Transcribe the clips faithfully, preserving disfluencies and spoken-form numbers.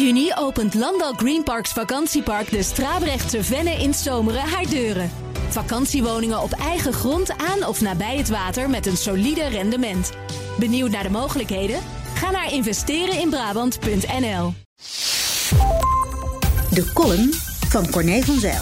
juni opent Landal Greenparks vakantiepark de Strabrechtse Venne in Zomeren haar deuren. Vakantiewoningen op eigen grond aan of nabij het water met een solide rendement. Benieuwd naar de mogelijkheden? Ga naar investeren in Brabant punt n l. De column van Corné van Zijl.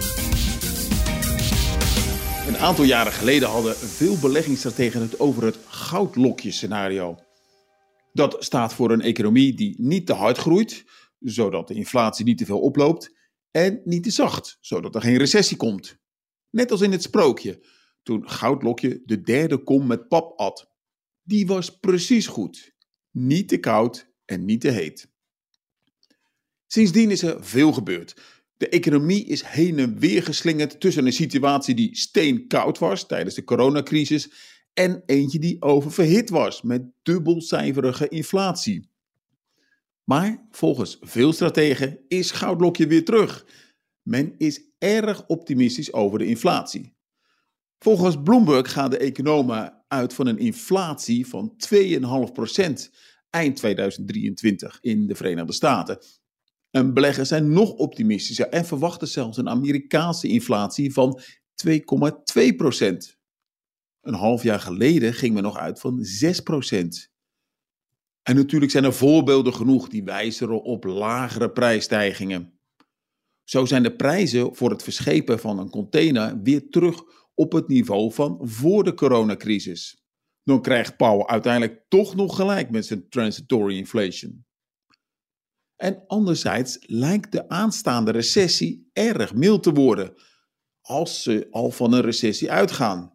Een aantal jaren geleden hadden veel beleggingsstrategen het over het goudlokje-scenario. Dat staat voor een economie die niet te hard groeit, zodat de inflatie niet te veel oploopt, en niet te zacht, zodat er geen recessie komt. Net als in het sprookje, toen Goudlokje de derde kom met pap at. Die was precies goed. Niet te koud en niet te heet. Sindsdien is er veel gebeurd. De economie is heen en weer geslingerd tussen een situatie die steenkoud was tijdens de coronacrisis en eentje die oververhit was met dubbelcijferige inflatie. Maar volgens veel strategen is Goudlokje weer terug. Men is erg optimistisch over de inflatie. Volgens Bloomberg gaan de economen uit van een inflatie van twee komma vijf procent eind tweeduizend drieëntwintig in de Verenigde Staten. En beleggers zijn nog optimistischer en verwachten zelfs een Amerikaanse inflatie van twee komma twee procent. Een half jaar geleden ging men nog uit van zes procent. En natuurlijk zijn er voorbeelden genoeg die wijzen op lagere prijsstijgingen. Zo zijn de prijzen voor het verschepen van een container weer terug op het niveau van voor de coronacrisis. Dan krijgt Powell uiteindelijk toch nog gelijk met zijn transitory inflation. En anderzijds lijkt de aanstaande recessie erg mild te worden, als ze al van een recessie uitgaan.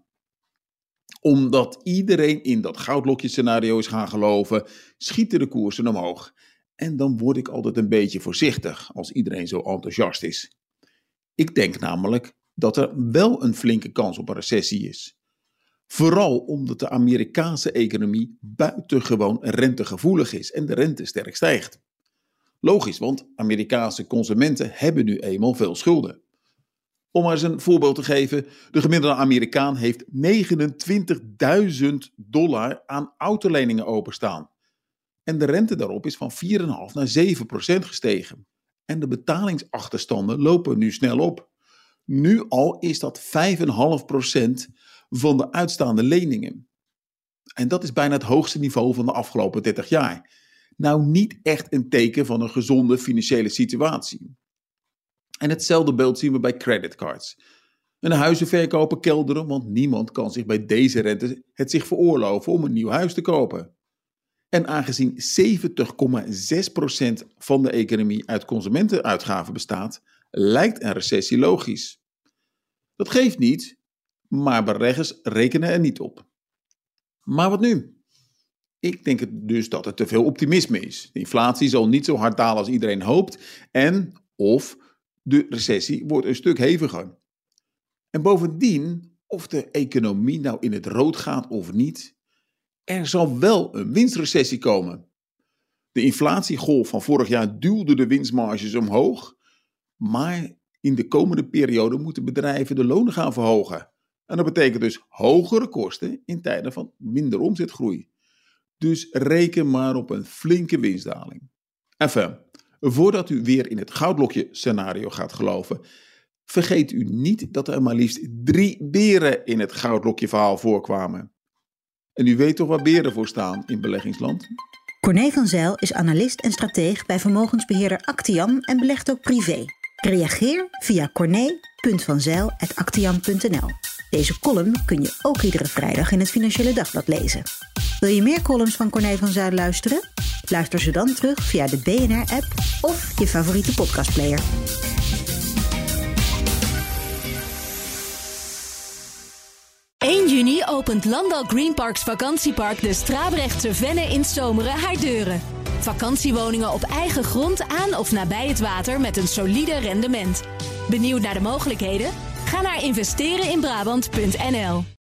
Omdat iedereen in dat goudlokje-scenario is gaan geloven, schieten de koersen omhoog. En dan word ik altijd een beetje voorzichtig als iedereen zo enthousiast is. Ik denk namelijk dat er wel een flinke kans op een recessie is. Vooral omdat de Amerikaanse economie buitengewoon rentegevoelig is en de rente sterk stijgt. Logisch, want Amerikaanse consumenten hebben nu eenmaal veel schulden. Om maar eens een voorbeeld te geven, de gemiddelde Amerikaan heeft negenentwintigduizend dollar aan autoleningen openstaan. En de rente daarop is van vier komma vijf naar zeven procent gestegen. En de betalingsachterstanden lopen nu snel op. Nu al is dat vijf komma vijf procent van de uitstaande leningen. En dat is bijna het hoogste niveau van de afgelopen dertig jaar. Nou, niet echt een teken van een gezonde financiële situatie. En hetzelfde beeld zien we bij creditcards. Een huizenverkoper kelderen, want niemand kan zich bij deze rente het zich veroorloven om een nieuw huis te kopen. En aangezien zeventig komma zes procent van de economie uit consumentenuitgaven bestaat, lijkt een recessie logisch. Dat geeft niet, maar beleggers rekenen er niet op. Maar wat nu? Ik denk dus dat er te veel optimisme is. De inflatie zal niet zo hard dalen als iedereen hoopt en of de recessie wordt een stuk heviger. En bovendien, of de economie nou in het rood gaat of niet, er zal wel een winstrecessie komen. De inflatiegolf van vorig jaar duwde de winstmarges omhoog, maar in de komende periode moeten bedrijven de lonen gaan verhogen. En dat betekent dus hogere kosten in tijden van minder omzetgroei. Dus reken maar op een flinke winstdaling. Enfin, voordat u weer in het goudlokje-scenario gaat geloven, vergeet u niet dat er maar liefst drie beren in het goudlokje-verhaal voorkwamen. En u weet toch waar beren voor staan in beleggingsland? Corné van Zijl is analist en strateeg bij vermogensbeheerder Actiam en belegt ook privé. Reageer via corné punt van zijl apenstaartje actiam punt n l. Deze column kun je ook iedere vrijdag in het Financiële Dagblad lezen. Wil je meer columns van Corné van Zijl luisteren? Luister ze dan terug via de B N R-app of je favoriete podcastplayer. één juni opent Landal Greenparks vakantiepark de Strabrechtse Venne in Zomeren haar deuren. Vakantiewoningen op eigen grond aan of nabij het water met een solide rendement. Benieuwd naar de mogelijkheden? Ga naar investeren in Brabant punt n l.